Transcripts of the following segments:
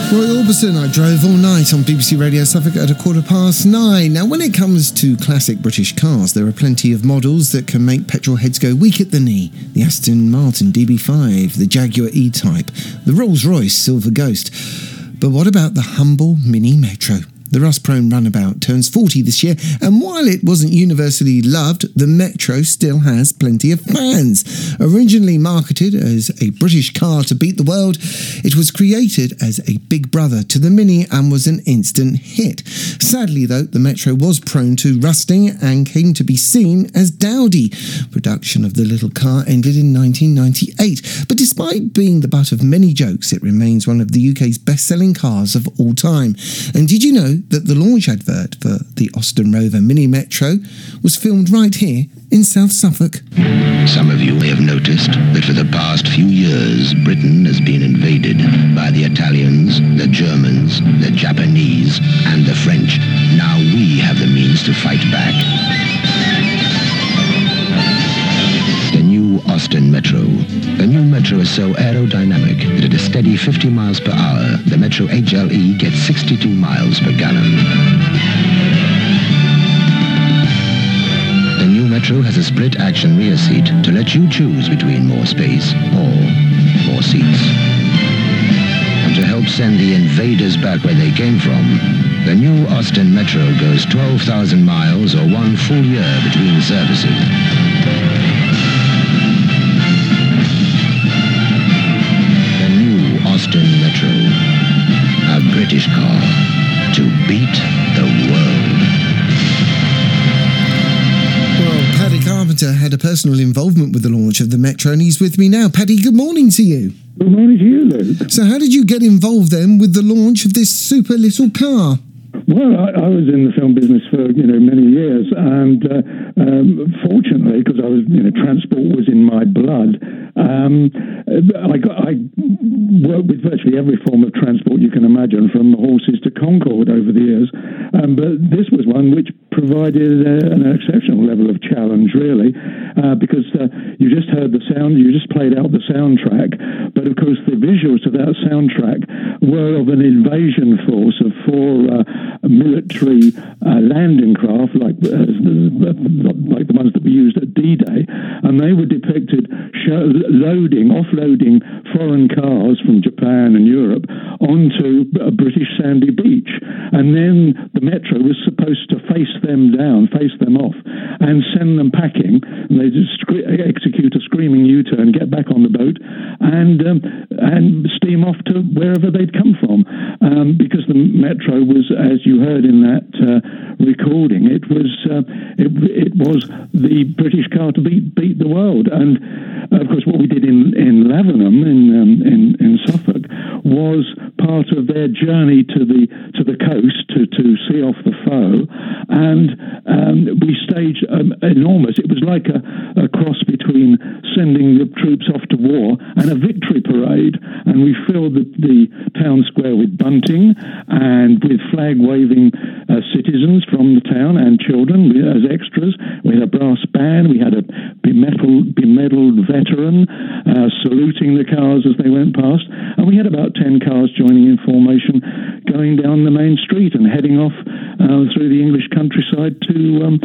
Roy Orbison, I drove all night on BBC Radio Suffolk at 9:15. Now, when it comes to classic British cars, there are plenty of models that can make petrol heads go weak at the knee. The Aston Martin DB5, the Jaguar E-Type, the Rolls-Royce Silver Ghost. But what about the humble Mini Metro? The rust-prone runabout turns 40 this year, and while it wasn't universally loved, the Metro still has plenty of fans. Originally marketed as a British car to beat the world, it was created as a big brother to the Mini and was an instant hit. Sadly, though, the Metro was prone to rusting and came to be seen as dowdy. Production of the little car ended in 1998, but despite being the butt of many jokes, it remains one of the UK's best-selling cars of all time. And did you know that the launch advert for the Austin Rover Mini Metro was filmed right here in South Suffolk? Some of you may have noticed that for the past few years, Britain has been invaded by the Italians, the Germans, the Japanese, and the French. Now we have the means to fight back. The new Austin Metro. The new Metro is so aerodynamic that at a steady 50 miles per hour, the Metro HLE gets 62 miles per gallon. The new Metro has a split-action rear seat to let you choose between more space or more seats. And to help send the invaders back where they came from, the new Austin Metro goes 12,000 miles or 1 full year between services. Austin Metro, a British car to beat the world. Well, Paddy Carpenter had a personal involvement with the launch of the Metro, and he's with me now. Paddy, good morning to you. Good morning to you, Luke. So how did you get involved then with the launch of this super little car? Well, I was in the film business for many years, and fortunately, because I was transport was in my blood, I worked with virtually every form of transport you can imagine, from horses to Concorde over the years. But this was one which provided an exceptional level of challenge, really, because you just heard the sound, you just played out the soundtrack, but of course the visuals of that soundtrack were of an invasion force of 4 military landing craft, like the ones that we used at D-Day, and they were depicted offloading foreign cars from Japan and Europe onto a British sandy beach, and then the Metro was supposed to face them off, and send them packing. And they just execute a screaming U-turn, get back on the boat, and steam off to wherever they'd come from, because the Metro was, as you heard in that recording, it was the British car to beat the world. And of course, what we did in Lavenham in Suffolk was part of their journey to the coast to see off the foe, and we staged enormous. It was like a cross between sending the troops off to war and a victory parade, and we filled the town square with bunting and with flag-waving citizens from the town and children as extras. We had a brass band, we had a bemedaled veteran saluting the cars as they went past, and we had about 10 cars joining in formation, going down the main street and heading off through the English countryside to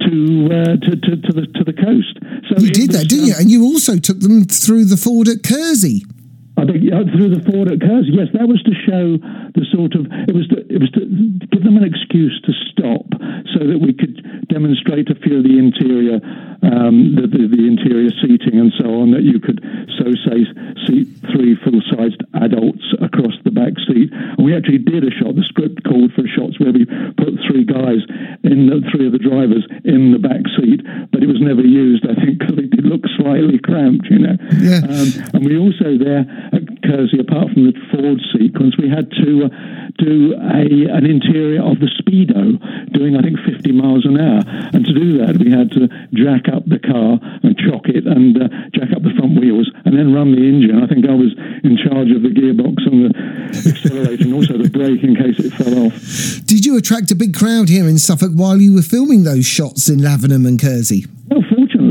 the coast. So you did that, didn't you? And you also took them through the ford at Kersey. Through the ford at Kersey, yes. That was to show the sort of it was to give them an excuse to stop, so that we could demonstrate a few of the interior, the interior seating and so on. That you could seat 3 full-sized adults across the back seat. And we actually did a shot. The script called for shots where we put 3 guys in 3 of the drivers in the back seat, but it was never used, I think, because it did look slightly cramped, Yeah. And we also there at Kersey, apart from the Ford sequence, we had to do an interior of the Speedo, doing I think 50 miles an hour. And to do that, we had to jack up the car and chock it, and jack up the front wheels, and then run the engine. I think I was in charge of the gearbox and the accelerator, and also the brake in case it fell off. Did you attract a big crowd here in Suffolk while you were filming those shots in Lavenham and Kersey? Well, fortunately,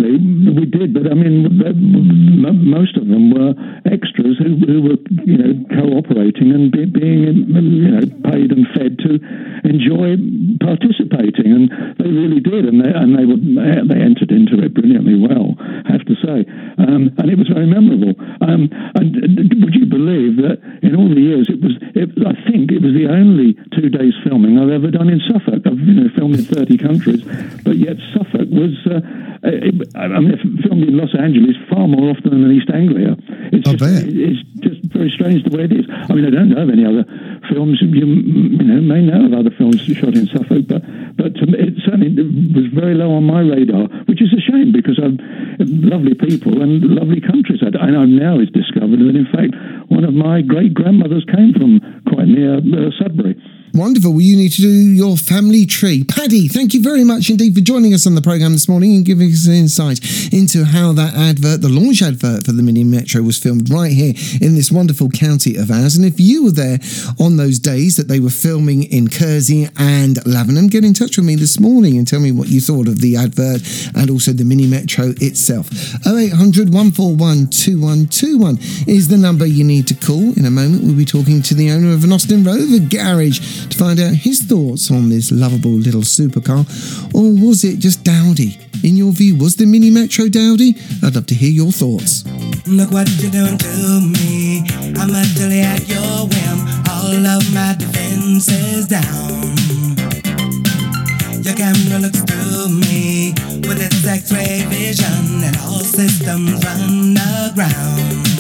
Absolutely, we did. But I mean, most of them were extras who were, cooperating and being, paid and fed to enjoy participating, and they really did, and they entered into it brilliantly well, I have to say, and it was very memorable. And would you believe that in all the years, I think it was the only 2 days filming I've ever done in Suffolk. I've filmed in 30 countries, but yet Suffolk was, filmed in Los Angeles far more often than East Anglia. It's just very strange the way it is. I mean, I don't know of any other films. You may know of other films shot in Suffolk, but it certainly was very low on my radar, which is a shame because I've lovely people and lovely countries. And I've now discovered that, in fact, one of my great-grandmothers came from quite near Sudbury. Wonderful. Well, you need to do your family tree. Paddy, thank you very much indeed for joining us on the programme this morning and giving us an insight into how that advert, the launch advert for the Mini Metro, was filmed right here in this wonderful county of ours. And if you were there on those days that they were filming in Kersey and Lavenham, get in touch with me this morning and tell me what you thought of the advert and also the Mini Metro itself. 0800 141 2121 is the number you need to call. In a moment, we'll be talking to the owner of an Austin Rover garage to find out his thoughts on this lovable little supercar. Or was it just dowdy? In your view, was the Mini Metro dowdy? I'd love to hear your thoughts. Look what you're doing to me. I'm utterly at your whim. All of my defenses down. Your camera looks through me with its X-ray vision, and all systems run aground.